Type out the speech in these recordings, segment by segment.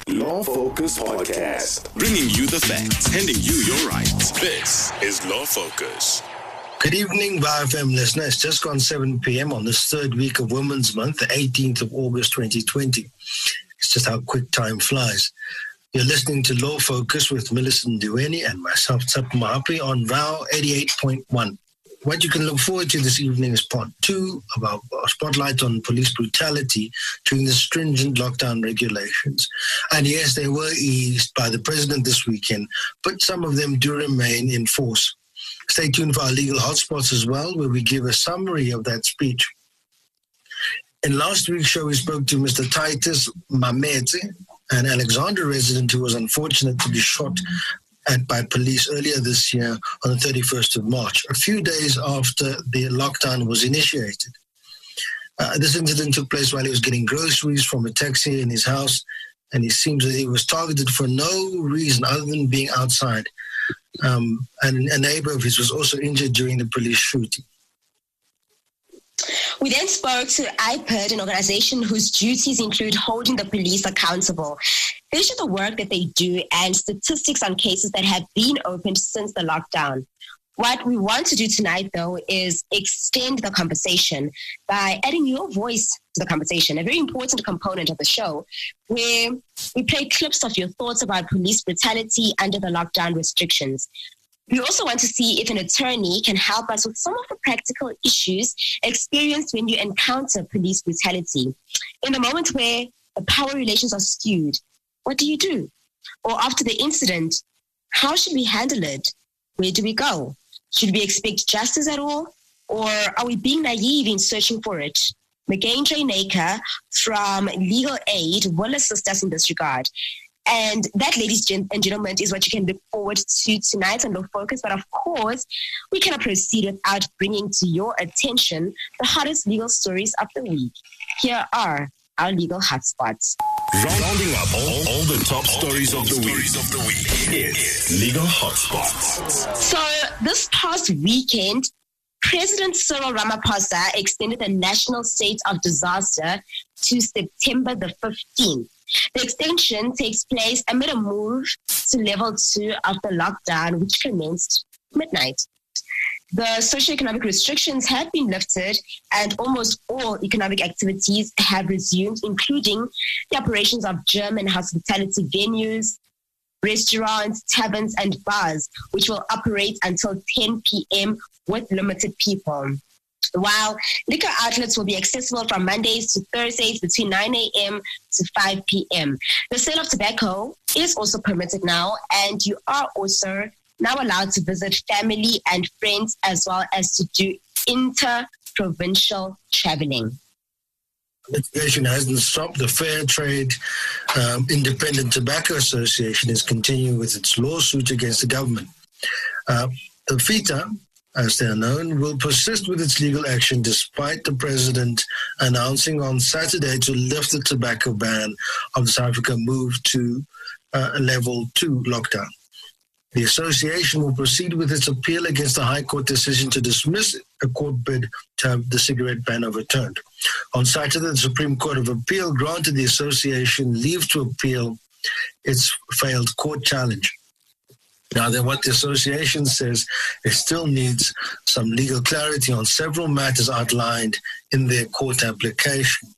Law Focus Podcast. Bringing you the facts, handing you your rights. This is Law Focus. Good evening, BioFM listeners. It's just gone 7 p.m. on this third week of Women's Month, the 18th of August 2020. It's just how quick time flies. You're listening to Law Focus with Millicent Dueni and myself, Tsap Mahapi, on VOW 88.1. What you can look forward to this evening is part 2 of our spotlight on police brutality during the stringent lockdown regulations. And yes, they were eased by the president this weekend, but some of them do remain in force. Stay tuned for our legal hotspots as well, where we give a summary of that speech. In last week's show, we spoke to Mr. Titus Mametse, an Alexandra resident who was unfortunate to be shot by police earlier this year on the 31st of March, a few days after the lockdown was initiated. This incident took place while he was getting groceries from a taxi in his house, and it seems that he was targeted for no reason other than being outside. And a neighbor of his was also injured during the police shooting. We then spoke to IPID, an organization whose duties include holding the police accountable. They share the work that they do and statistics on cases that have been opened since the lockdown. What we want to do tonight, though, is extend the conversation by adding your voice to the conversation, a very important component of the show, where we play clips of your thoughts about police brutality under the lockdown restrictions. We also want to see if an attorney can help us with some of the practical issues experienced when you encounter police brutality. In the moment where the power relations are skewed, what do you do? Or after the incident, how should we handle it? Where do we go? Should we expect justice at all? Or are we being naive in searching for it? McGain Naker from Legal Aid will assist us in this regard. And that, ladies and gentlemen, is what you can look forward to tonight on Law Focus. But of course, we cannot proceed without bringing to your attention the hottest legal stories of the week. Here are our legal hotspots. Rounding up all the top stories of the week. It's Legal Hotspots. So this past weekend, President Cyril Ramaphosa extended the national state of disaster to September the 15th. The extension takes place amid a move to level 2 of the lockdown, which commenced midnight. The socioeconomic restrictions have been lifted and almost all economic activities have resumed, including the operations of gym and hospitality venues, restaurants, taverns, and bars, which will operate until 10 p.m. with limited people. While liquor outlets will be accessible from Mondays to Thursdays between 9 a.m. to 5 p.m. The sale of tobacco is also permitted now, and you are also now allowed to visit family and friends as well as to do inter-provincial traveling. Litigation hasn't stopped. The Fair Trade Independent Tobacco Association is continuing with its lawsuit against the government. The FITA, as they are known, will persist with its legal action despite the president announcing on Saturday to lift the tobacco ban of the South Africa move to level 2 lockdown. The association will proceed with its appeal against the High Court decision to dismiss a court bid to have the cigarette ban overturned. On Saturday, the Supreme Court of Appeal granted the association leave to appeal its failed court challenge. Now, then, what the association says, it still needs some legal clarity on several matters outlined in their court application.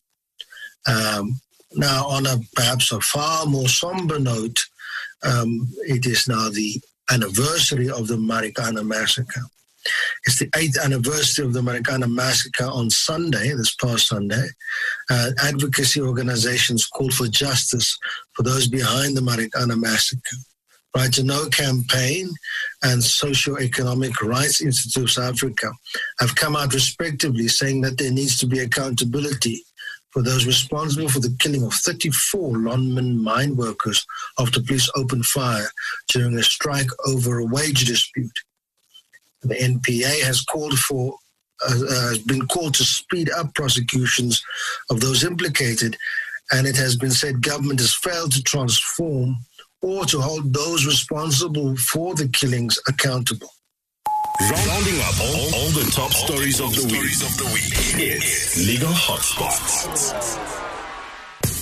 Now, on perhaps a far more somber note, it is now the anniversary of the Marikana massacre. It's the 8th anniversary of the Marikana massacre on Sunday, this past Sunday. Advocacy organizations called for justice for those behind the Marikana massacre. Right to Know campaign and Socio-Economic Rights Institute of South Africa have come out respectively saying that there needs to be accountability for those responsible for the killing of 34 Lonmin mine workers after police opened fire during a strike over a wage dispute. The NPA has been called to speed up prosecutions of those implicated, and it has been said government has failed to transform or to hold those responsible for the killings accountable. Rounding up all the top stories of the week. It's Legal Hotspots.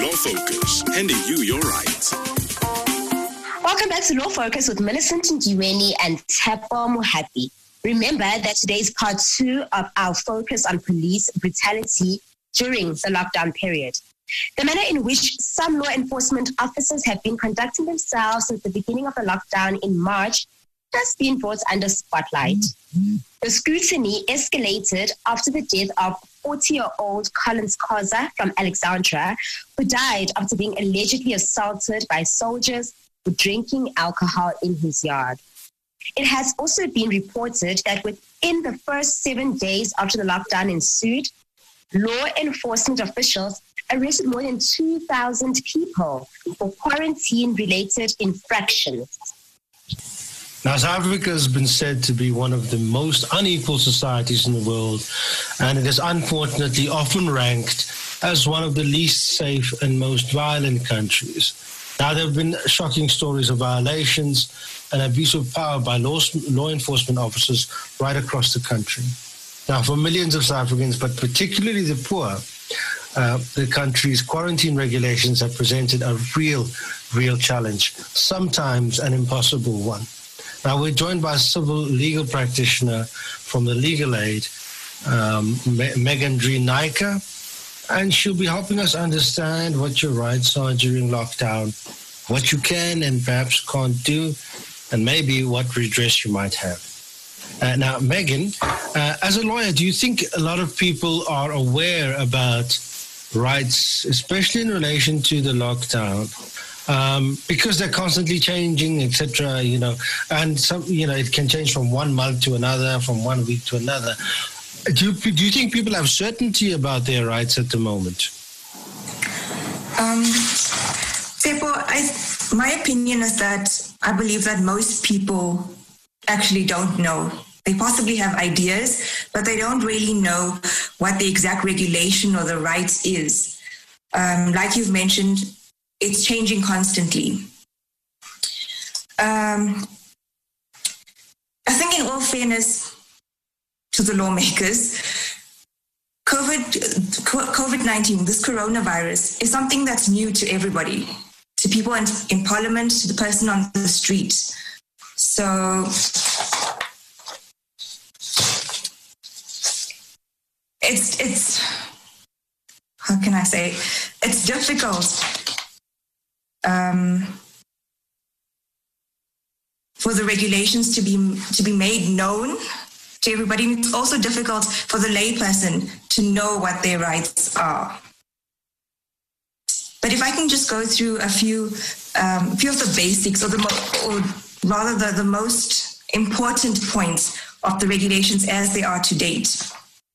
Law Focus, handing you your rights. Welcome back to Law Focus with Millicent Ndiweni and Tepo Mohapi. Remember that today is part 2 of our focus on police brutality during the lockdown period. The manner in which some law enforcement officers have been conducting themselves since the beginning of the lockdown in March has been brought under spotlight. The scrutiny escalated after the death of 40-year-old Collins Khoza from Alexandra, who died after being allegedly assaulted by soldiers for drinking alcohol in his yard. It has also been reported that within the first 7 days after the lockdown ensued, law enforcement officials arrested more than 2,000 people for quarantine-related infractions. Now, South Africa has been said to be one of the most unequal societies in the world, and it is unfortunately often ranked as one of the least safe and most violent countries. Now, there have been shocking stories of violations and abuse of power by law enforcement officers right across the country. Now, for millions of South Africans, but particularly the poor, the country's quarantine regulations have presented a real challenge, sometimes an impossible one. Now, we're joined by a civil legal practitioner from the Legal Aid, Megan Naika, and she'll be helping us understand what your rights are during lockdown, what you can and perhaps can't do, and maybe what redress you might have. Now, Megan, as a lawyer, do you think a lot of people are aware about rights, especially in relation to the lockdown? Because they're constantly changing, etc., and some, it can change from 1 month to another, from 1 week to another. Do you think people have certainty about their rights at the moment? Tepo, my opinion is that I believe that most people actually don't know. They possibly have ideas, but they don't really know what the exact regulation or the rights is. Like you've mentioned, it's changing constantly. I think in all fairness to the lawmakers, COVID-19, this coronavirus, is something that's new to everybody, to people in parliament, to the person on the street. So it's how can I say? It's difficult for the regulations to be made known to everybody. It's also difficult for the layperson to know what their rights are. But if I can just go through a few of the basics, or rather the most important points of the regulations as they are to date.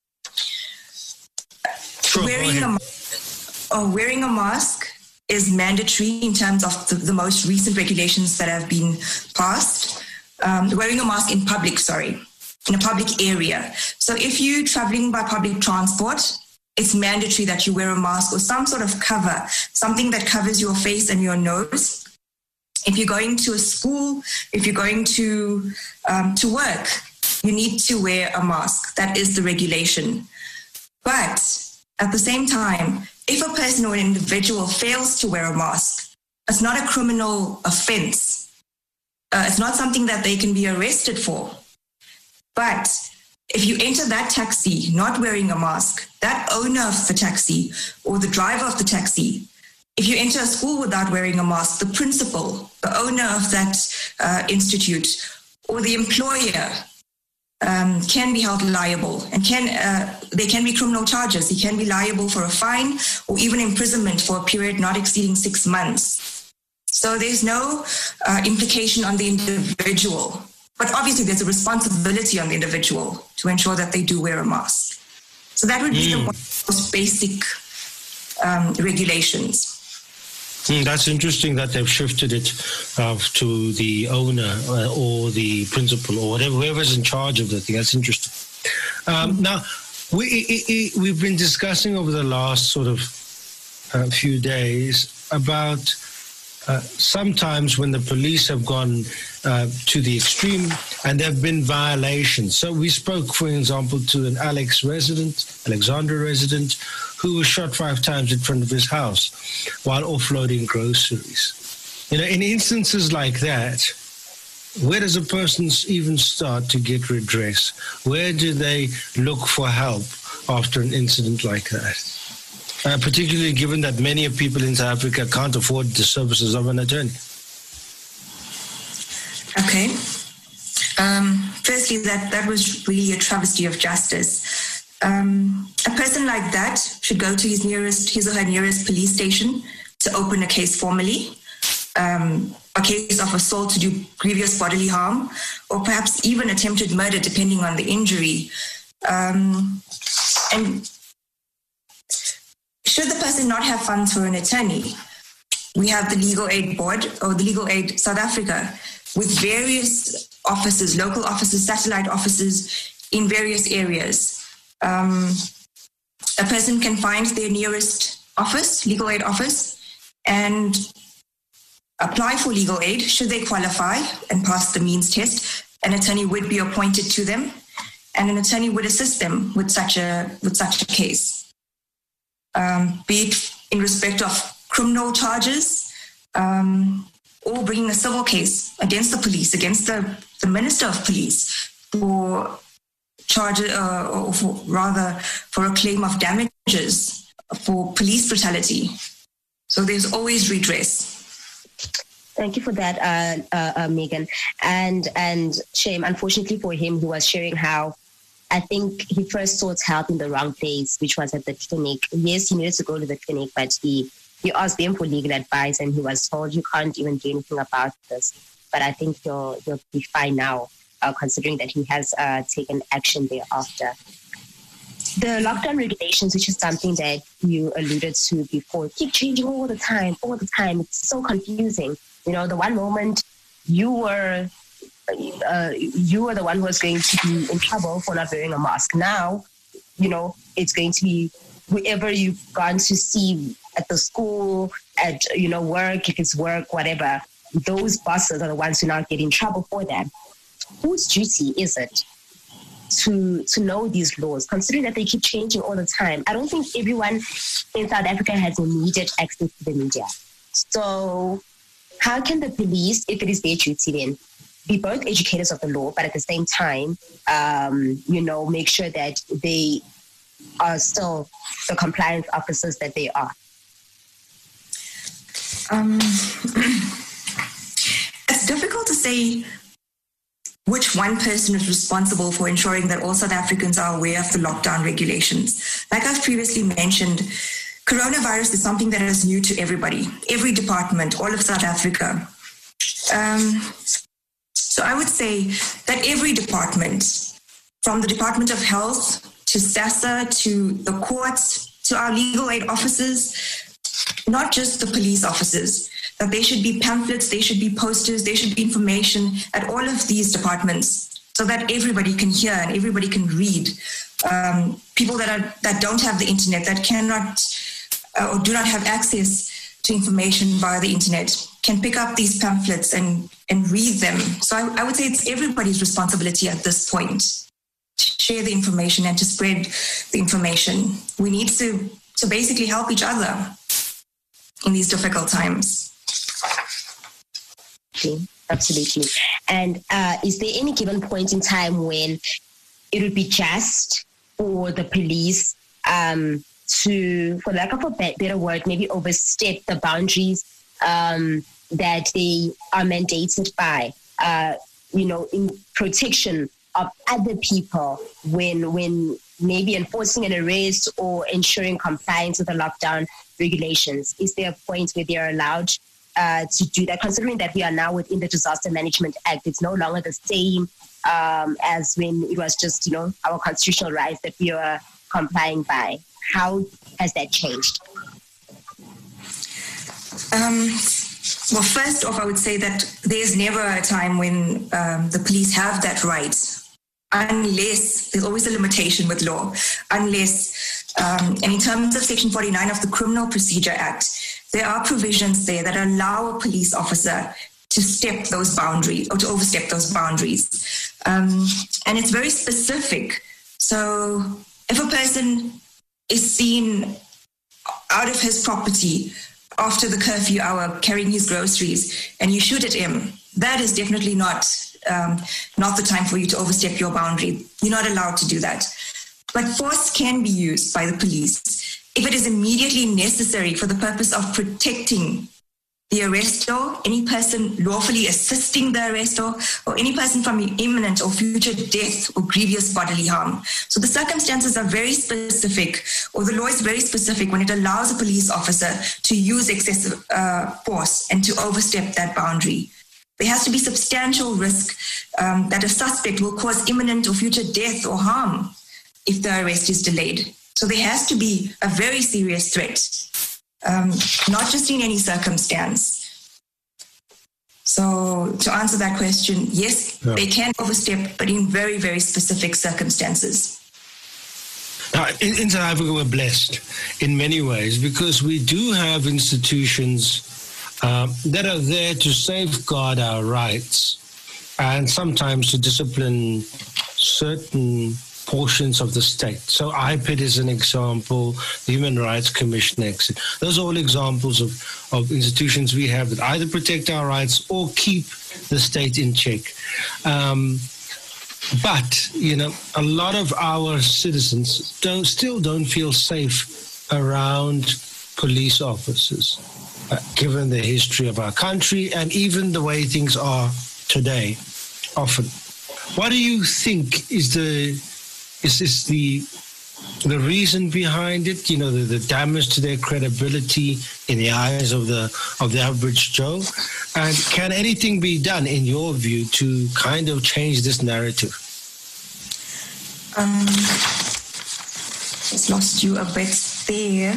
Sure, wearing a mask is mandatory in terms of the most recent regulations that have been passed. Wearing a mask in a public area. So if you're traveling by public transport, it's mandatory that you wear a mask or some sort of cover, something that covers your face and your nose. If you're going to a school, if you're going to work, you need to wear a mask. That is the regulation. But at the same time, if a person or an individual fails to wear a mask, it's not a criminal offense. It's not something that they can be arrested for. But if you enter that taxi not wearing a mask, that owner of the taxi or the driver of the taxi, if you enter a school without wearing a mask, the principal, the owner of that institute, or the employer can be held liable, and there can be criminal charges. He can be liable for a fine or even imprisonment for a period not exceeding 6 months. So there's no implication on the individual. But obviously there's a responsibility on the individual to ensure that they do wear a mask. So that would be the most basic regulations. That's interesting that they've shifted it to the owner or the principal or whoever's in charge of the thing. That's interesting. Now, we've been discussing over the last sort of few days about sometimes when the police have gone to the extreme and there have been violations. So we spoke, for example, to an Alexandra resident, who was shot 5 times in front of his house while offloading groceries. You know, in instances like that, where does a person even start to get redress? Where do they look for help after an incident like that? Particularly given that many people in South Africa can't afford the services of an attorney. Okay. Firstly, that was really a travesty of justice. A person like that should go to his or her nearest police station to open a case formally. A case of assault to do grievous bodily harm, or perhaps even attempted murder, depending on the injury. And should the person not have funds for an attorney, we have the Legal Aid Board, or the Legal Aid South Africa, with various offices, local offices, satellite offices in various areas. A person can find their nearest office, legal aid office, and apply for legal aid. Should they qualify and pass the means test, an attorney would be appointed to them, and an attorney would assist them with such a case. Be it in respect of criminal charges, or bringing a civil case against the police, against the Minister of Police for charges, or for a claim of damages for police brutality. So there's always redress. Thank you for that, Megan. And shame, unfortunately for him, he was sharing how I think he first sought help in the wrong place, which was at the clinic. Yes, he needed to go to the clinic, but he asked them for legal advice, and he was told, you can't even do anything about this. But I think he'll be fine now, considering that he has taken action thereafter. The lockdown regulations, which is something that you alluded to before, keep changing all the time. It's so confusing. You know, the one moment you were the one who was going to be in trouble for not wearing a mask. Now, you know, it's going to be whoever you've gone to see at the school, at, you know, work, if it's work, whatever, those bosses are the ones who now get in trouble for that. Whose duty is it to know these laws, considering that they keep changing all the time? I don't think everyone in South Africa has immediate access to the media. So how can the police, if it is their duty then, be both educators of the law, but at the same time, you know, make sure that they are still the compliance officers that they are? It's difficult to say which one person is responsible for ensuring that all South Africans are aware of the lockdown regulations. Like I've previously mentioned, coronavirus is something that is new to everybody, every department, all of South Africa. So I would say that every department, from the Department of Health to SASSA to the courts to our legal aid officers, not just the police officers, that there should be pamphlets, there should be posters, there should be information at all of these departments so that everybody can hear and everybody can read. People that don't have the internet, that cannot or do not have access to information via the internet, can pick up these pamphlets and read them. So I would say it's everybody's responsibility at this point to share the information and to spread the information. We need to basically help each other in these difficult times. Absolutely. And is there any given point in time when it would be just for the police to, for lack of a better word, maybe overstep the boundaries that they are mandated by, you know, in protection of other people when maybe enforcing an arrest or ensuring compliance with the lockdown regulations? Is there a point where they are allowed to do that, considering that we are now within the Disaster Management Act? It's no longer the same as when it was just, you know, our constitutional rights that we are complying by. How has that changed? Well, first off, I would say that there's never a time when the police have that right, unless there's always a limitation with law, unless, and in terms of Section 49 of the Criminal Procedure Act, there are provisions there that allow a police officer to step those boundaries or to overstep those boundaries. And it's very specific. So if a person is seen out of his property after the curfew hour carrying his groceries and you shoot at him, that is definitely not the time for you to overstep your boundary. You're not allowed to do that. But force can be used by the police if it is immediately necessary for the purpose of protecting the arrestor, any person lawfully assisting the arrestor, or any person from imminent or future death or grievous bodily harm. So the circumstances are very specific, or the law is very specific when it allows a police officer to use excessive force and to overstep that boundary. There has to be substantial risk that a suspect will cause imminent or future death or harm if the arrest is delayed. So there has to be a very serious threat. Not just in any circumstance. So to answer that question, yes, they can overstep, but in very, very specific circumstances. Now, in South Africa, we're blessed in many ways because we do have institutions that are there to safeguard our rights and sometimes to discipline certain portions of the state. So IPID is an example, the Human Rights Commission. Those are all examples of institutions we have that either protect our rights or keep the state in check. But, a lot of our citizens still don't feel safe around police officers, given the history of our country and even the way things are today, often. What do you think is the reason behind it? The damage to their credibility in the eyes of the average Joe? And can anything be done, in your view, to kind of change this narrative? Just lost you a bit there.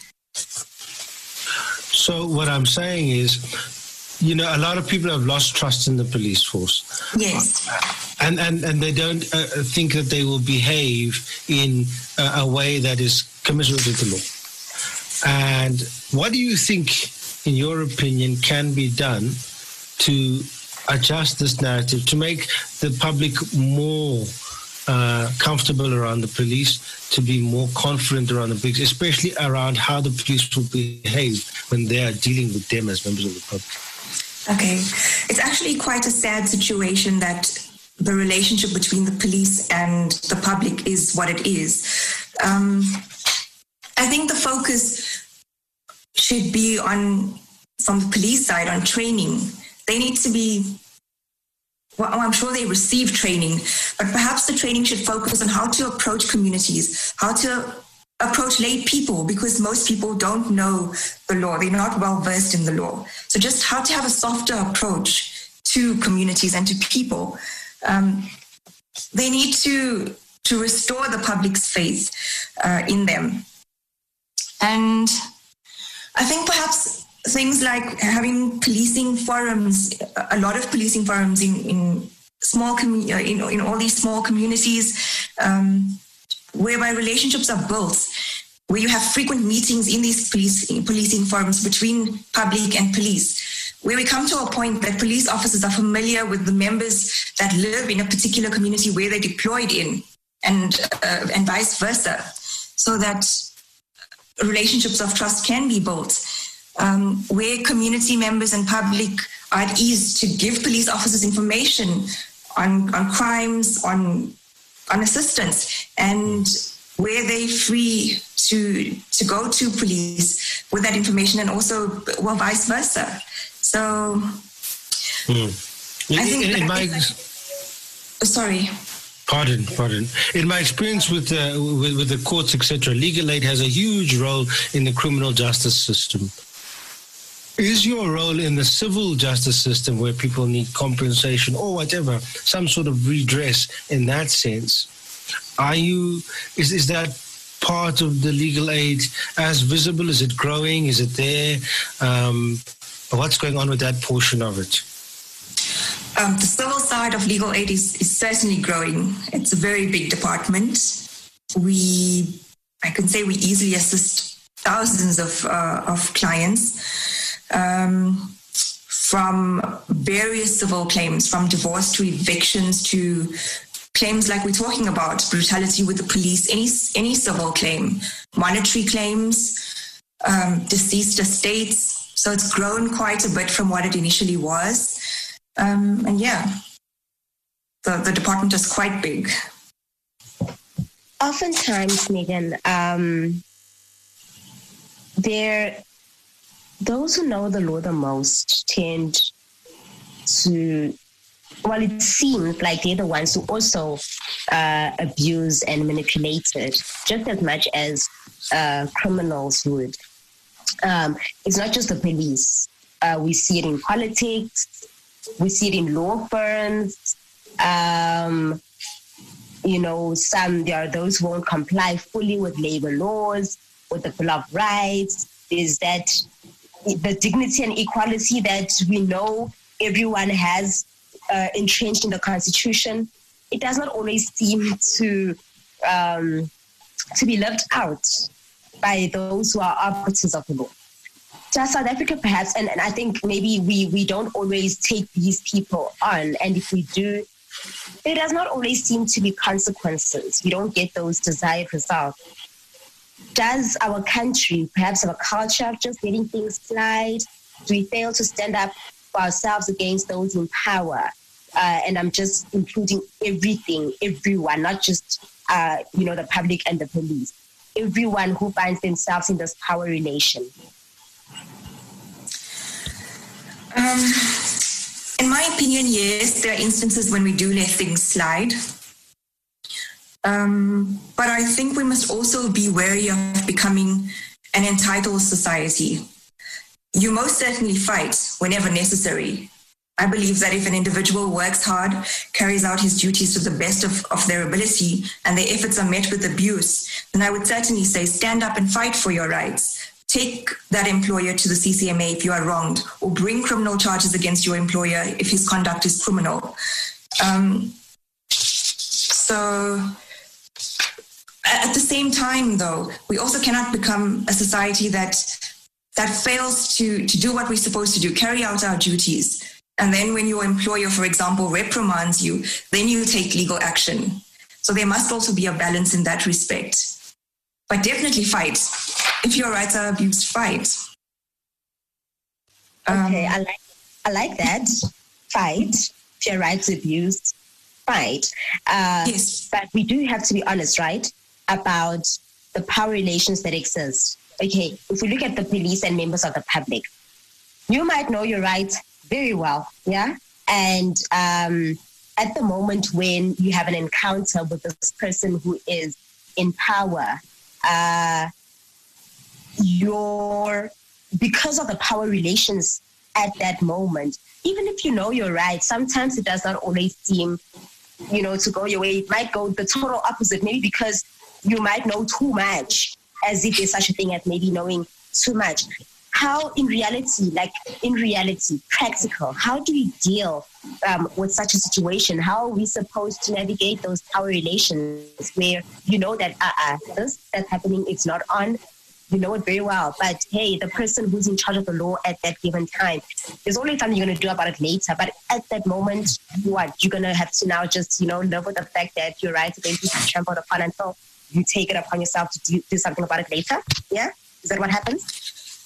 So what I'm saying is, a lot of people have lost trust in the police force. Yes. And they don't think that they will behave in a way that is commensurate with the law. And what do you think, in your opinion, can be done to adjust this narrative, to make the public more comfortable around the police, to be more confident around the police, especially around how the police will behave when they are dealing with them as members of the public? Okay. It's actually quite a sad situation that the relationship between the police and the public is what it is. I think the focus should be from the police side, on training. They need to be, I'm sure they receive training, but perhaps the training should focus on how to approach communities, how to approach lay people, because most people don't know the law. They're not well versed in the law. So just how to have a softer approach to communities and to people. They need to restore the public's faith in them. And I think perhaps things like having policing forums, a lot of policing forums in small in all these small communities, whereby relationships are built, where you have frequent meetings in these policing forums between public and police, where we come to a point that police officers are familiar with the members that live in a particular community where they're deployed in, and vice versa, so that relationships of trust can be built, where community members and public are at ease to give police officers information on crimes, on assistance, and where they're free to go to police with that information, and also, vice versa. So, I think sorry. Pardon. In my experience with the courts, etc., legal aid has a huge role in the criminal justice system. Is your role in the civil justice system, where people need compensation or whatever, some sort of redress in that sense, is that part of the legal aid as visible? Is it growing? Is it there? What's going on with that portion of it? The civil side of legal aid is certainly growing. It's a very big department. I can say we easily assist thousands of clients, from various civil claims, from divorce to evictions to claims like we're talking about, brutality with the police, any civil claim, monetary claims, deceased estates. So it's grown quite a bit from what it initially was. And yeah, the department is quite big. Oftentimes, Megan, those who know the law the most tend to, well, it seems like they're the ones who also abuse and manipulate it just as much as criminals would. It's not just the police. We see it in politics. We see it in law firms. There are those who won't comply fully with labor laws, with the Bill of Rights. Is that the dignity and equality that we know everyone has entrenched in the Constitution? It does not always seem to be left out by those who are arbiters of the law. Just South Africa, perhaps, and I think maybe we don't always take these people on, and if we do, there does not always seem to be consequences. We don't get those desired results. Does our country perhaps have a culture of just letting things slide? Do we fail to stand up for ourselves against those in power? And I'm just including everyone, not just, the public and the police. Everyone who finds themselves in this power relation. In my opinion, yes, there are instances when we do let things slide. But I think we must also be wary of becoming an entitled society. You most certainly fight whenever necessary. I believe that if an individual works hard, carries out his duties to the best of their ability, and their efforts are met with abuse, then I would certainly say stand up and fight for your rights. Take that employer to the CCMA if you are wronged, or bring criminal charges against your employer if his conduct is criminal. So at the same time, though, we also cannot become a society that fails to do what we're supposed to do, carry out our duties. And then when your employer, for example, reprimands you, then you take legal action. So there must also be a balance in that respect. But definitely fight. If your rights are abused, fight. Okay, I like that. Fight. If your rights are abused, fight. Yes. But we do have to be honest, right, about the power relations that exist. Okay, if we look at the police and members of the public, you might know your rights very well, yeah? And at the moment when you have an encounter with this person who is in power, because of the power relations at that moment, even if you know you're right, sometimes it does not always seem, to go your way. It might go the total opposite, maybe because you might know too much, as if there's such a thing as maybe knowing too much. How in reality, practical, how do we deal with such a situation? How are we supposed to navigate those power relations where you know that this that's happening, it's not on, you know it very well, but hey, the person who's in charge of the law at that given time, there's only something you're going to do about it later, but at that moment, you're going to have to now just, live with the fact that your rights are going to be trampled upon until you take it upon yourself to do something about it later? Yeah? Is that what happens?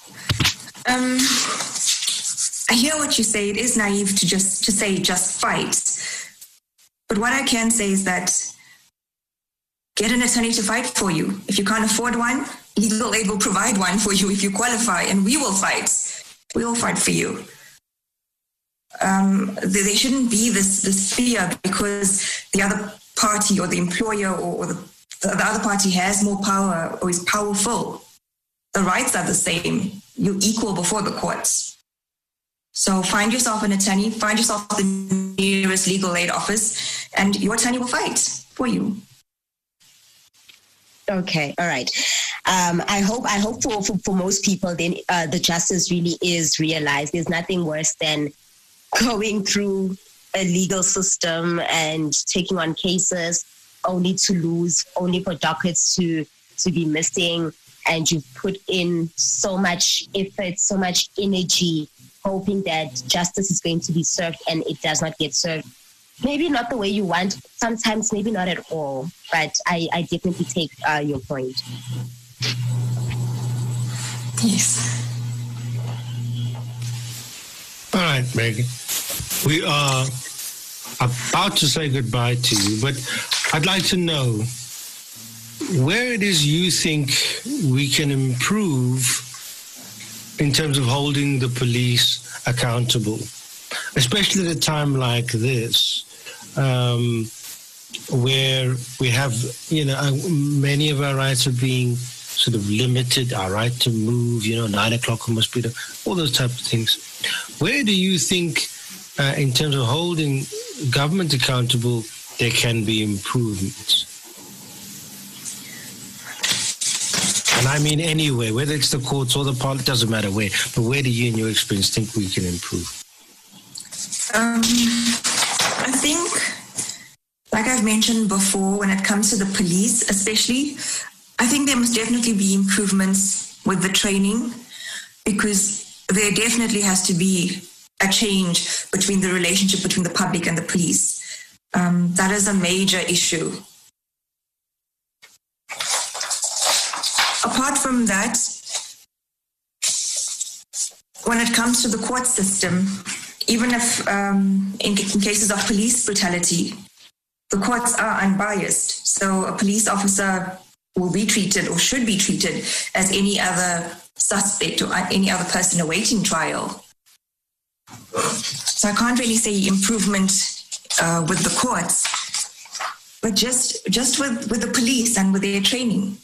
I hear what you say. It is naive to say just fight. But what I can say is that get an attorney to fight for you. If you can't afford one, Legal Aid will provide one for you if you qualify, and we will fight. We will fight for you. There shouldn't be this fear because the other party or the employer or the other party has more power or is powerful. The rights are the same. You're equal before the courts. So find yourself an attorney, find yourself the nearest legal aid office, and your attorney will fight for you. Okay, all right. I hope for most people, then the justice really is realized. There's nothing worse than going through a legal system and taking on cases only to lose, only for dockets to be missing. and you've put in so much effort, so much energy, hoping that justice is going to be served and it does not get served. Maybe not the way you want, sometimes maybe not at all, but I definitely take your point. Yes. All right, Megan. We are about to say goodbye to you, but I'd like to know where it is you think we can improve in terms of holding the police accountable, especially at a time like this, where we have, many of our rights are being sort of limited, our right to move, 9 o'clock must be there, all those types of things. Where do you think, in terms of holding government accountable, there can be improvements? And I mean anywhere, whether it's the courts or the parliament, doesn't matter where, but where do you, in your experience, think we can improve? I think, like I've mentioned before, when it comes to the police especially, I think there must definitely be improvements with the training, because there definitely has to be a change between the relationship between the public and the police. That is a major issue. Apart from that, when it comes to the court system, even if in cases of police brutality, the courts are unbiased. So a police officer will be treated or should be treated as any other suspect or any other person awaiting trial. So I can't really say improvement with the courts, but just with the police and with their training.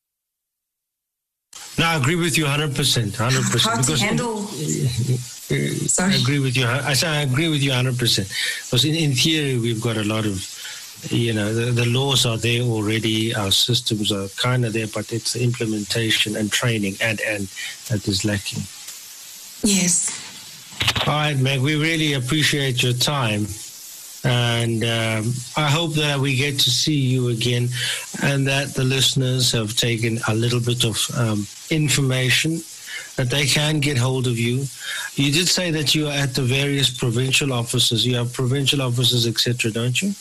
No, I agree with you 100%. 100%. How to handle... Sorry. I agree with you. I agree with you 100%. Because in theory, we've got a lot of, the laws are there already. Our systems are kind of there, but it's the implementation and training and that is lacking. Yes. All right, Meg, we really appreciate your time. And I hope that we get to see you again and that the listeners have taken a little bit of information that they can get hold of you. You did say that you are at the various provincial offices. You have provincial offices, etc., don't you?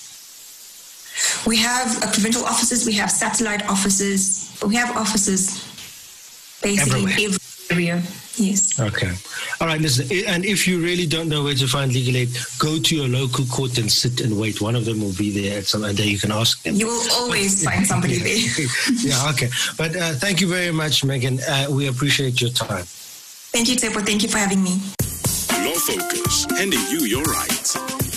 We have provincial offices. We have satellite offices. We have offices basically in every area. Yes. Okay. All right, listen, and if you really don't know where to find legal aid, go to your local court and sit and wait. One of them will be there at some, and then you can ask them. You will always find somebody there. Yeah, okay. But thank you very much, Megan. We appreciate your time. Thank you, Tepo. Thank you for having me. Law Focus, handing you your rights.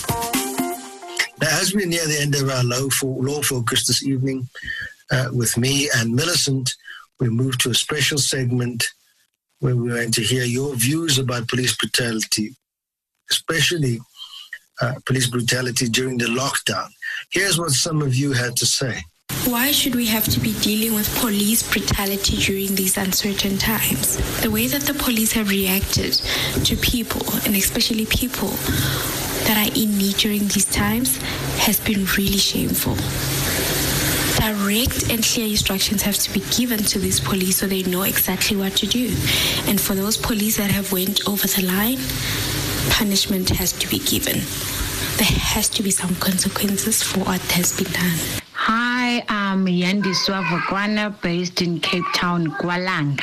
Now, as we near the end of our Law Focus this evening, with me and Millicent, we move to a special segment where we're going to hear your views about police brutality, especially police brutality during the lockdown. Here's what some of you had to say. Why should we have to be dealing with police brutality during these uncertain times? The way that the police have reacted to people, and especially people that are in need during these times, has been really shameful. Direct and clear instructions have to be given to these police so they know exactly what to do. And for those police that have went over the line, punishment has to be given. There has to be some consequences for what has been done. Hi, I'm Yandiswa Vokwana, based in Cape Town, Gwalanga.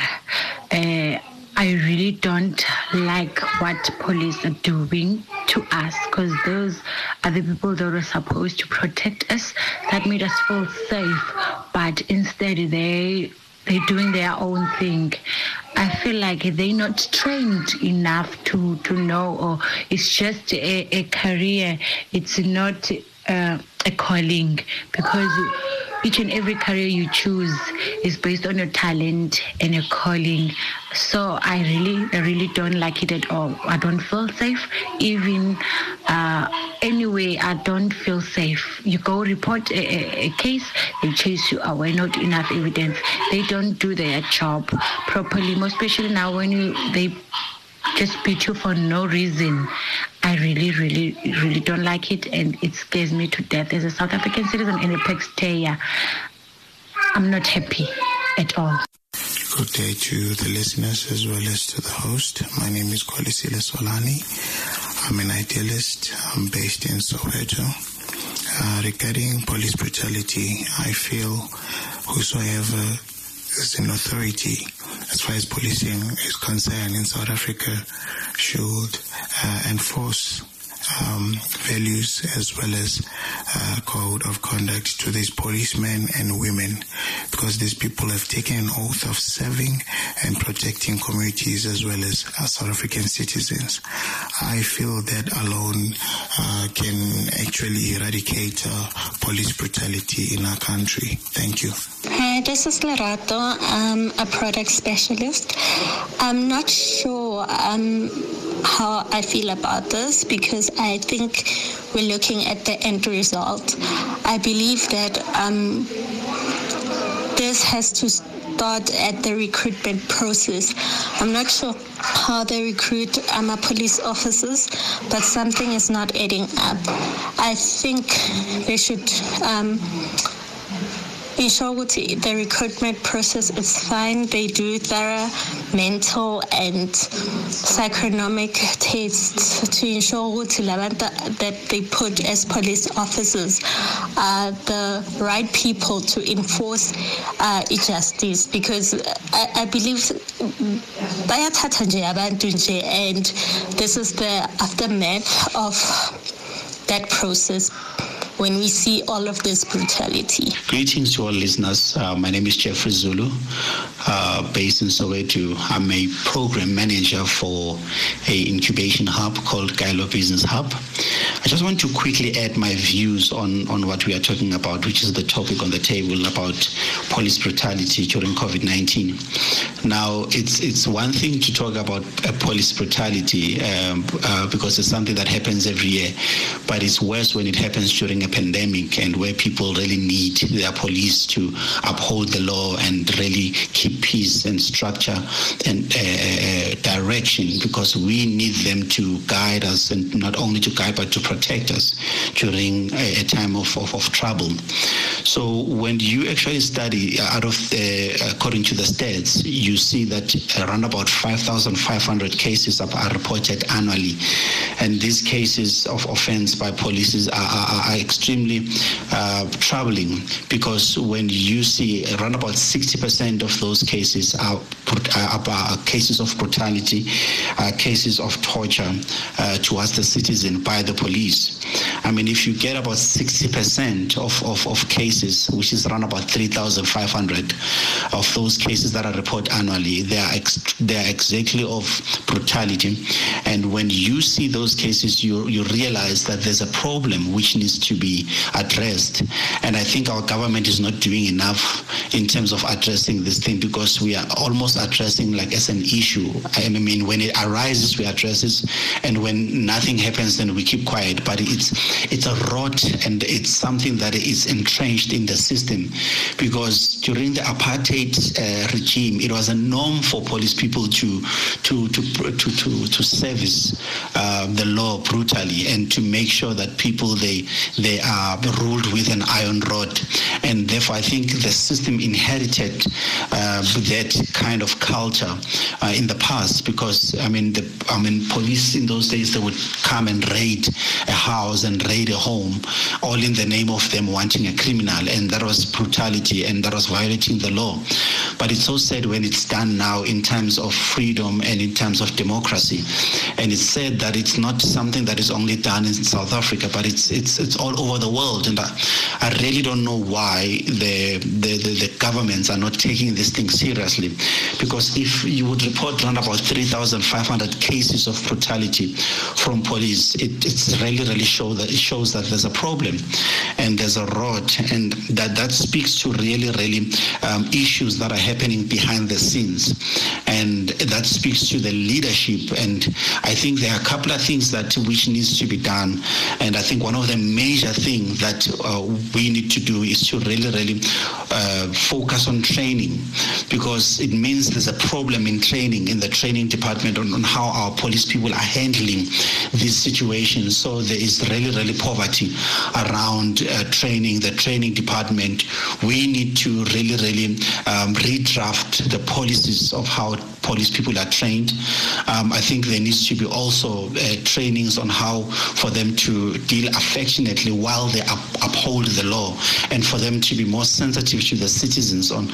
I really don't like what police are doing to us, because those are the people that are supposed to protect us, that made us feel safe, but instead they're doing their own thing. I feel like they're not trained enough to know, or it's just a career. It's not a calling, because each and every career you choose is based on your talent and your calling. So I really don't like it at all. I don't feel safe. Even anyway, I don't feel safe. You go report a case, they chase you away, not enough evidence. They don't do their job properly, most especially now when they just beat you for no reason. I really don't like it, and it scares me to death. As a South African citizen and a taxpayer, I'm not happy at all. Good day to the listeners as well as to the host. My name is Kolisile Solani. I'm an idealist. I'm based in Soweto. Regarding police brutality, I feel whosoever is in authority as far as policing is concerned in South Africa should enforce values as well as code of conduct to these policemen and women, because these people have taken an oath of serving and protecting communities as well as South African citizens. I feel that alone can actually eradicate police brutality in our country. Thank you. Hi, this is Lerato. I'm a product specialist. I'm not sure how I feel about this, because I think we're looking at the end result. I believe that this has to start at the recruitment process. I'm not sure how they recruit our police officers, but something is not adding up. I think they should ensure the recruitment process is fine. They do thorough mental and psychonomic tests to ensure that they put as police officers the right people to enforce justice, because I believe and this is the aftermath of that process when we see all of this brutality. Greetings to all listeners. My name is Jeffrey Zulu, based in Soweto. I'm a program manager for an incubation hub called Kaelo Business Hub. I just want to quickly add my views on what we are talking about, which is the topic on the table about police brutality during COVID-19. Now, it's one thing to talk about police brutality because it's something that happens every year, but it's worse when it happens during a pandemic and where people really need their police to uphold the law and really keep peace and structure and direction, because we need them to guide us, and not only to guide but to protect us during a time of trouble. So when you actually study according to the stats, you see that around about 5,500 cases are reported annually, and these cases of offense by police are extremely troubling, because when you see around about 60% of those cases are cases of brutality, cases of torture towards the citizen by the police. I mean, if you get about 60% of cases, which is around about 3,500 of those cases that are reported annually, they are exactly of brutality. And when you see those cases, you realize that there's a problem which needs to be addressed. And I think our government is not doing enough in terms of addressing this thing, because we are almost addressing like as an issue. I mean, when it arises, we address it, and when nothing happens, then we keep quiet. But it's a rot, and it's something that is entrenched in the system, because during the apartheid regime, it was a norm for police people to service the law brutally and to make sure that people they are ruled with an iron rod. And therefore, I think the system inherited that kind of culture in the past, because police in those days, they would come and raid a house and raid a home, all in the name of them wanting a criminal, and that was brutality and that was violating the law. But it's so sad when it's done now in terms of freedom and in terms of democracy. And it's said that it's not something that is only done in South Africa, but it's all over the world. And I really don't know why the governments are not taking this thing seriously, because if you would report around about 3,500 cases of brutality from police, it's really shows that there's a problem and there's a rot, and that speaks to really issues that are happening behind the scenes, and that speaks to the leadership. And I think there are a couple of things which needs to be done, and I think one of the major things that we need to do is to really focus on training, because it means there's a problem in training, in the training department, on how our police people are handling these situations. So there is really poverty around training, the training department. We need to really redraft the policies of how police people are trained. I think there needs to be also trainings on how for them to deal affectionately while they uphold the law, and for them to be more sensitive to the citizens on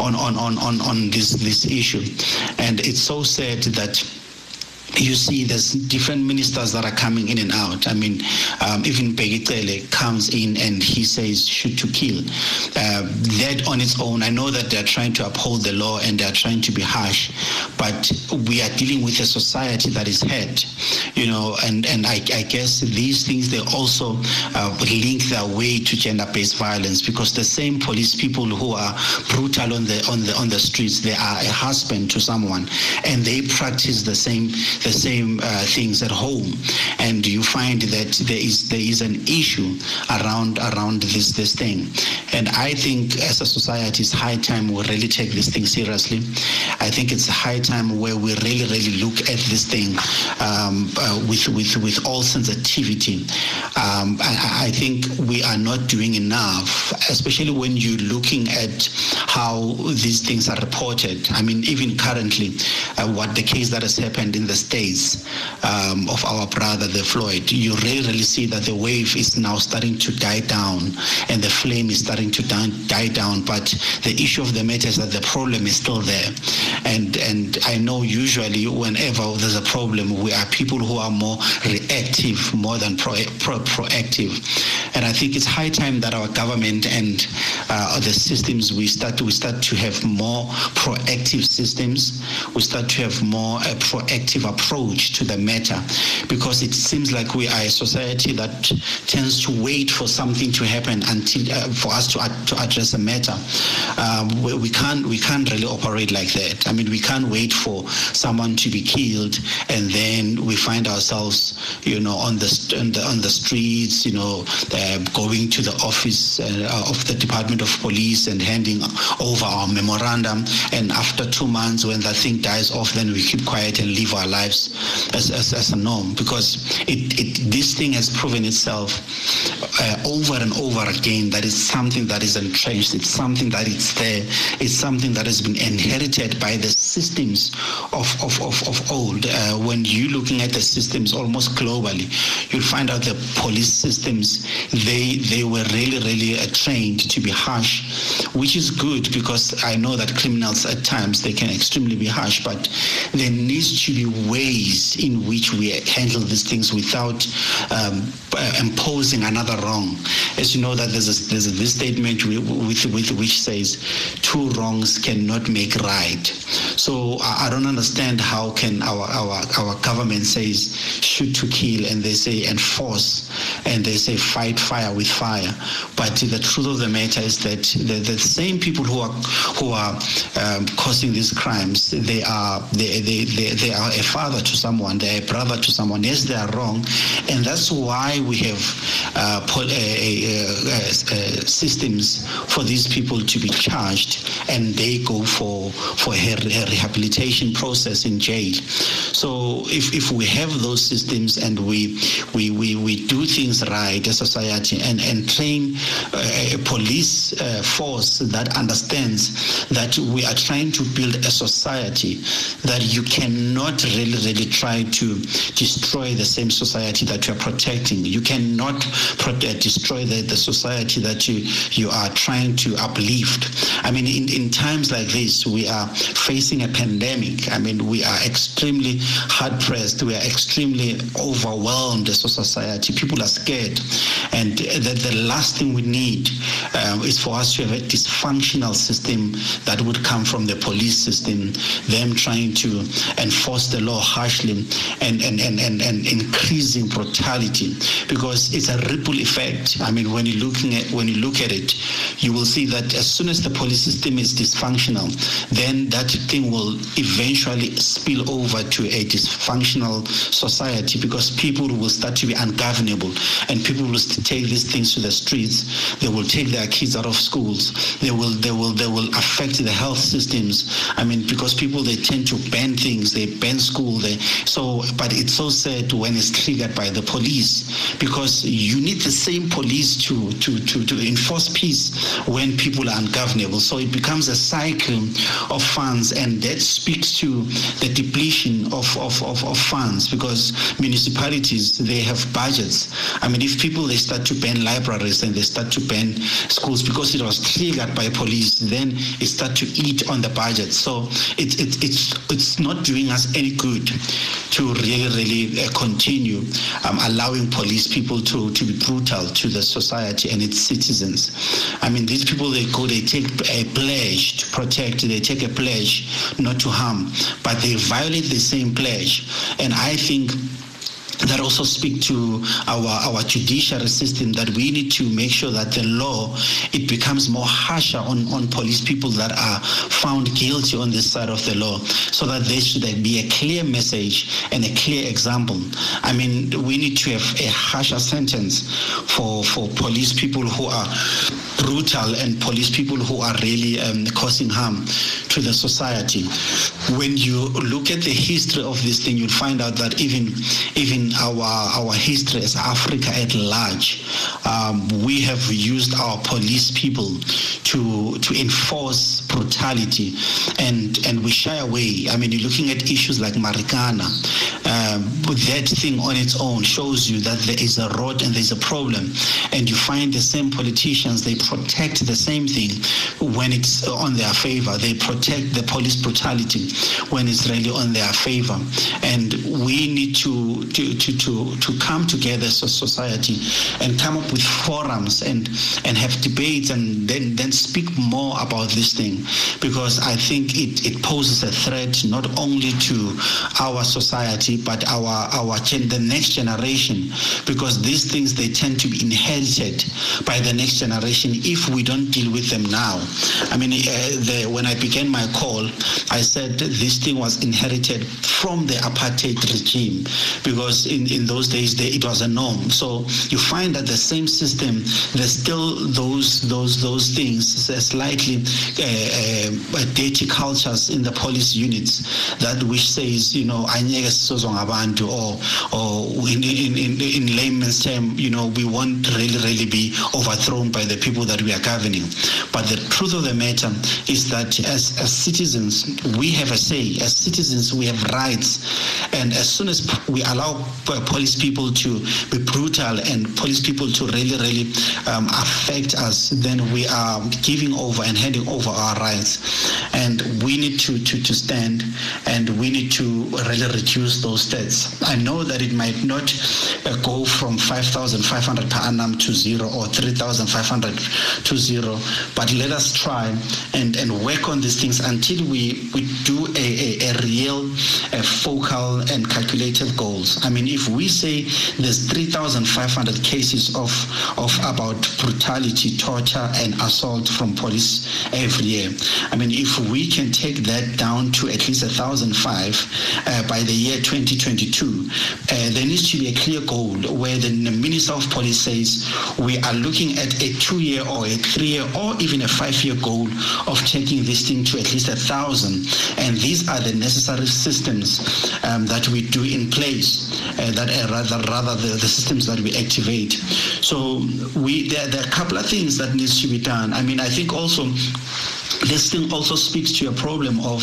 this issue. And it's so sad that you see there's different ministers that are coming in and out. I mean, even Begitele comes in and he says shoot to kill. That on its own, I know that they're trying to uphold the law and they're trying to be harsh, but we are dealing with a society that is hurt, and I guess these things, they also link their way to gender-based violence, because the same police people who are brutal on the streets, they are a husband to someone, and they practice the same things at home, and you find that there is an issue around this thing. And I think as a society, it's high time we really take this thing seriously. I think it's high time where we really look at this thing with all sensitivity. I think we are not doing enough, especially when you're looking at how these things are reported. I mean, even currently, what the case that has happened in the States of our brother, the Floyd, you really see that the wave is now starting to die down and the flame is starting to die down. But the issue of the matter is that the problem is still there. And I know usually whenever there's a problem, we are people who are more reactive more than proactive. And I think it's high time that our government and the systems, we start to have more proactive systems. We start to have more a proactive approach to the matter, because it seems like we are a society that tends to wait for something to happen until for us to address a matter. We can't really operate like that. I mean, we can't wait for someone to be killed and then we find ourselves, on the streets, going to the office of the Department of Police and handing over our memorandum. And after 2 months, when that thing dies off, then we keep quiet and live our lives as a norm, because this thing has proven itself over and over again that it's something that is entrenched. It's something that is there. It's something that has been inherited by the systems of old. When you're looking at the systems almost globally, you'll find out the police systems, they were really trained to be harsh, which is good, because I know that criminals at times, they can extremely be harsh, but there needs to be ways in which we handle these things without imposing another wrong. As you know, that there's this statement with which says 2 wrongs cannot make right. So I don't understand how can our government says shoot to kill, and they say enforce, and they say fight fire with fire, but the truth of the matter is that the same people who are causing these crimes, they are a father to someone, they're a brother to someone. Yes, they are wrong, and that's why we have systems for these people to be charged, and they go for a rehabilitation process in jail. So if we have those systems and we do things right as a society and train a police force that understands that we are trying to build a society that you cannot really try to destroy the same society that you are protecting. You cannot destroy the society that you are trying to uplift. I mean, in times like this, we are facing a pandemic. I mean, we are extremely hard-pressed. We are extremely overwhelmed as a society. People are scared. And the last thing we need is for us to have a dysfunctional system that would come from the police system, them trying to enforce the law harshly and increasing brutality, because it's a ripple effect. I mean, when you look at it, you will see that as soon as the police system is dysfunctional, then that thing will eventually spill over to a dysfunctional society, because people will start to be ungovernable, and people will take these things to the streets. They will take their kids out of schools. They will affect the health systems. I mean, because people, they tend to ban things, they ban school. But it's so sad when it's triggered by the police, because you need the same police to enforce peace when people are ungovernable. So it becomes a cycle of funds, and that speaks to the depletion of funds, because municipalities, they have budgets. I mean, if people, they start to ban libraries and they start to ban schools because it was triggered by police, then it starts to eat on the budget. So it's not doing us any good to really continue allowing police people to be brutal to the society and its citizens. I mean, these people, they take a pledge to protect, they take a pledge not to harm, but they violate the same pledge. And I think that also speak to our judiciary system, that we need to make sure that the law, it becomes more harsher on police people that are found guilty on this side of the law, so that there should be a clear message and a clear example. I mean, we need to have a harsher sentence for police people who are brutal and police people who are really causing harm to the society. When you look at the history of this thing, you'll find out that even our history as Africa at large, we have used our police people to enforce brutality, and we shy away. I mean, you're looking at issues like Marikana. That thing on its own shows you that there is a rot and there's a problem, and you find the same politicians, they protect the same thing when it's on their favor. They protect the police brutality when it's really on their favor. And we need to come together as a society and come up with forums and have debates, and then speak more about this thing, because I think it poses a threat not only to our society but the next generation, because these things, they tend to be inherited by the next generation if we don't deal with them now. I mean, when I began my call, I said this thing was inherited from the apartheid regime, because in those days it was a norm. So you find that the same system, there's still those things, slightly dirty cultures in the police units, that which says, or in layman's term, we won't really be overthrown by the people that we are governing. But the truth of the matter is that as citizens, we have a say. As citizens, we have rights. And as soon as we allow police people to be brutal and police people to really affect us, then we are giving over and handing over our rights. And we need to stand, and we need to really reduce those stats. I know that it might not go from 5,500 per annum to zero, or 3,500 to zero, but let us try and work on these things until we do a real focal and calculated goals. I mean, if we say there's 3,500 cases of about brutality, torture, and assault from police every year, I mean, if we can take that down to at least 1,005 by the year 2022, there needs to be a clear goal where the Minister of Police says we are looking at a 2-year or a 3-year or even a 5-year goal of taking this thing to at least 1,000. And these are the necessary systems that we do in place, that rather the systems that we activate. So there are a couple of things that needs to be done. I mean, I think also this thing also speaks to a problem of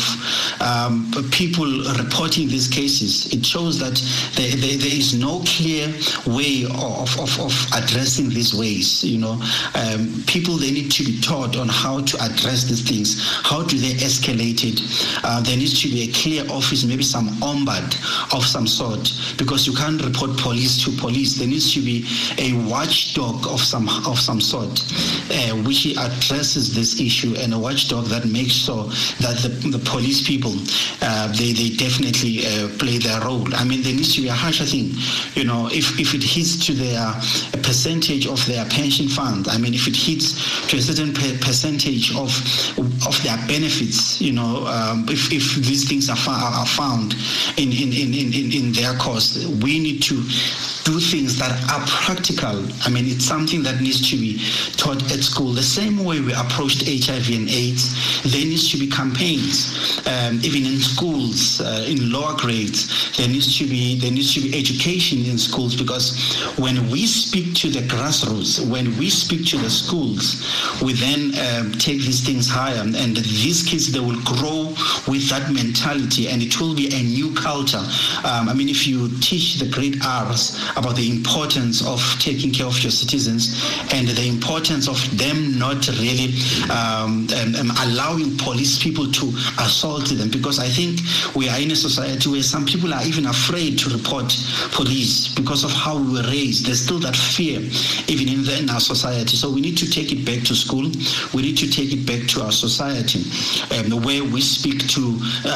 people reporting these cases. It shows that there is no clear way of addressing these ways. People, they need to be taught on how to address these things. How do they escalate it? There needs to be a clear office, maybe some ombud of some sort, because you can't report police to police. There needs to be a watchdog of some sort, which addresses this issue, and a watchdog that makes sure that the police people, they definitely play their role. I mean, there needs to be a harsher thing. If it hits hits to their percentage of their pension fund, I mean, if it hits to a certain percentage of their benefits, if these things are found in their cost, we need to do things that are practical. I mean, it's something that needs to be taught at school. The same way we approached HIV and AIDS, there needs to be campaigns, even in schools, in lower grades. There needs to be education in schools, because when we speak to the grassroots, when we speak to the schools, we then take these things higher, and these kids, they will grow with that mentality, and it will be a new culture. I mean, if you teach the grade R's about the importance of taking care of your citizens and the importance of them not really allowing police people to assault them, because I think we are in a society where some people are even afraid to report police because of how we were raised. There's still that fear even in our society. So we need to take it back to school. We need to take it back to our society, where we speak to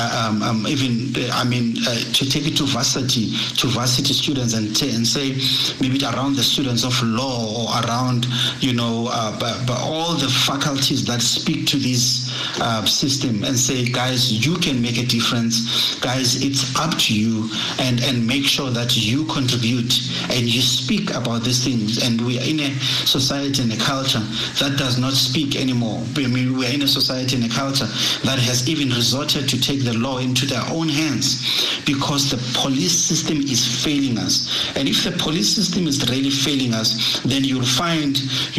to take it to varsity students and say maybe around the students of law or around all the faculties that speak to this system, and say, guys, you can make a difference. Guys, it's up to you, and make sure that you contribute and you speak about these things. And we are in a society and a culture that does not speak anymore. I mean, we are in a society and a culture that has even resorted to take the law into their own hands, because the police system is failing us. And if the police system is really failing us, then you'll find,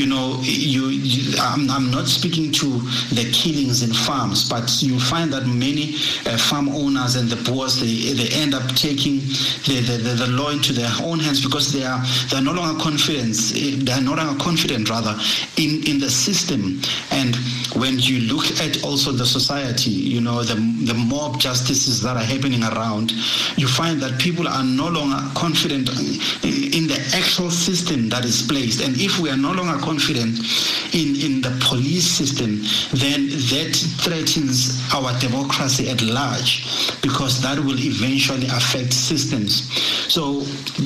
I'm not speaking to the killings in farms, but you'll find that many farm owners and the boers, they end up taking the law into their own hands, because they're no longer confident in the system. And when you look at also the society, the mob justices that are happening around, you find that people are no longer confident in the actual system that is placed. And if we are no longer confident in the police system, then that threatens our democracy at large, because that will eventually affect systems. So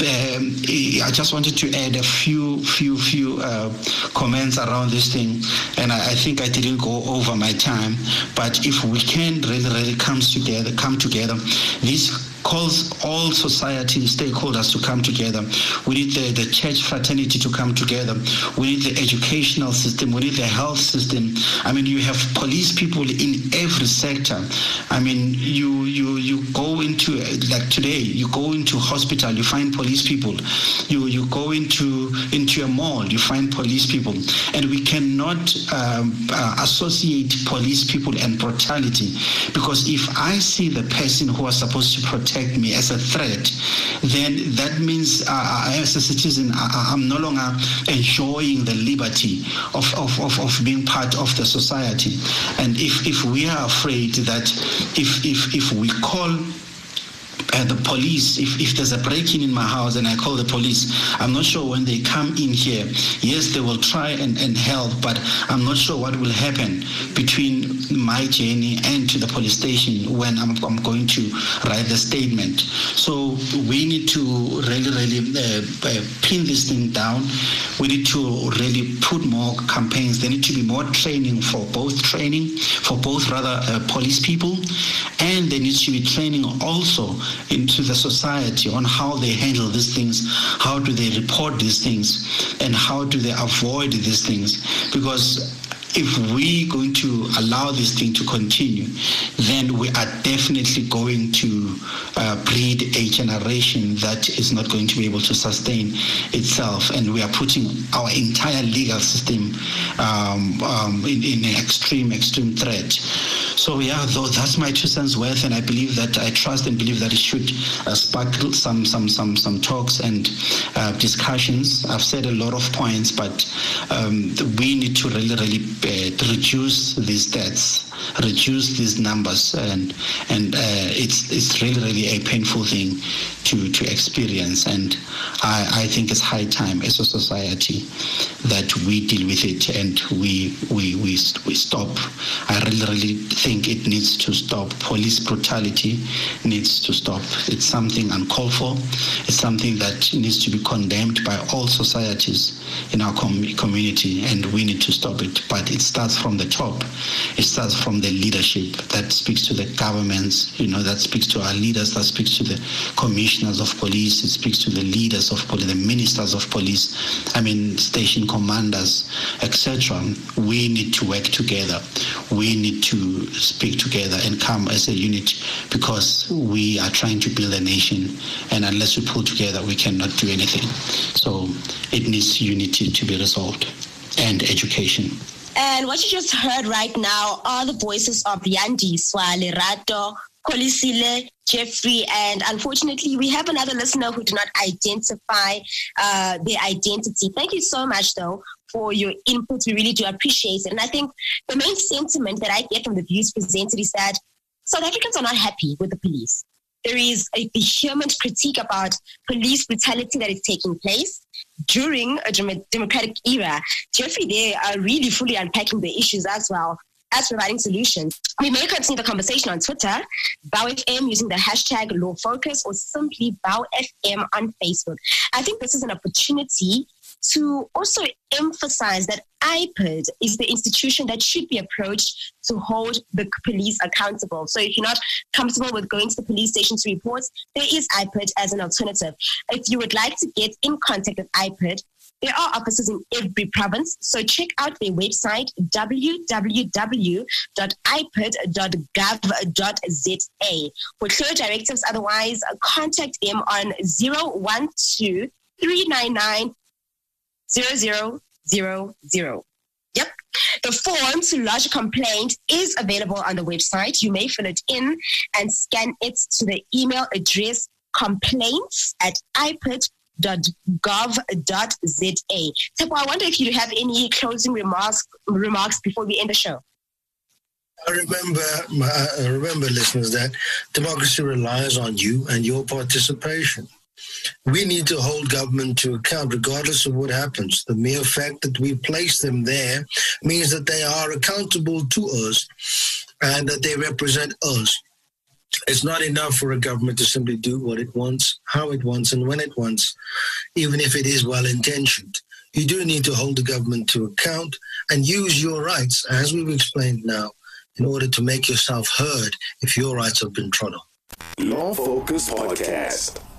I just wanted to add a few comments around this thing, and I think I didn't go over my time. But if we can really come together, this calls all society stakeholders to come together. We need the church fraternity to come together. We need the educational system. We need the health system. I mean, you have police people in every sector. I mean, you go into, like today, you go into hospital, you find police people. You go into a mall, you find police people. And we cannot associate police people and brutality, because if I see the person who was supposed to protect me as a threat, then that means as a citizen, I'm no longer enjoying the liberty of being part of the society. And if we are afraid that if we call the police, if there's a break-in in my house and I call the police, I'm not sure when they come in here. Yes, they will try and help, but I'm not sure what will happen between my journey and to the police station when I'm going to write the statement. So we need to really pin this thing down. We need to really put more campaigns. There need to be more training for both police people, and there needs to be training also into the society on how they handle these things, how do they report these things, and how do they avoid these things. Because if we're going to allow this thing to continue, then we are definitely going to breed a generation that is not going to be able to sustain itself, and we are putting our entire legal system in an extreme threat. So yeah, that's my 2 cents worth, and I trust and believe that it should spark some talks and discussions. I've said a lot of points, but we need to really reduce these deaths. reduce these numbers, and it's really a painful thing to experience. And I think it's high time as a society that we deal with it and we stop. I really think it needs to stop. Police brutality needs to stop. It's something uncalled for. It's something that needs to be condemned by all societies in our community, and we need to stop it. But it starts from the top. It starts from the leadership that speaks to the governments, that speaks to our leaders, that speaks to the commissioners of police, it speaks to the leaders of police, the ministers of police, station commanders, etc. We need to work together. We need to speak together and come as a unit, because we are trying to build a nation, and unless we pull together, we cannot do anything. So it needs unity to be resolved, and education. And what you just heard right now are the voices of Yandiswa, Lerato, Kolisile, Jeffrey, and unfortunately, we have another listener who did not identify their identity. Thank you so much, though, for your input. We really do appreciate it. And I think the main sentiment that I get from the views presented is that South Africans are not happy with the police. There is a vehement critique about police brutality that is taking place during a democratic era. Jeffrey, they are really fully unpacking the issues as well as providing solutions. We may continue the conversation on Twitter, BowFM, using the hashtag LawFocus, or simply BowFM on Facebook. I think this is an opportunity to also emphasize that IPID is the institution that should be approached to hold the police accountable. So if you're not comfortable with going to the police station to report, there is IPID as an alternative. If you would like to get in contact with IPID, there are offices in every province, so check out their website, www.ipid.gov.za. For clear directives, otherwise, contact them on 012-399-0000. Yep. The form to lodge a complaint is available on the website. You may fill it in and scan it to the email address complaints@ipid.gov.za. Tepo, I wonder if you have any closing remarks before we end the show. I remember, listeners, that democracy relies on you and your participation. We need to hold government to account regardless of what happens. The mere fact that we place them there means that they are accountable to us and that they represent us. It's not enough for a government to simply do what it wants, how it wants, and when it wants, even if it is well-intentioned. You do need to hold the government to account and use your rights, as we've explained now, in order to make yourself heard if your rights have been trod on. Law Focus Podcast.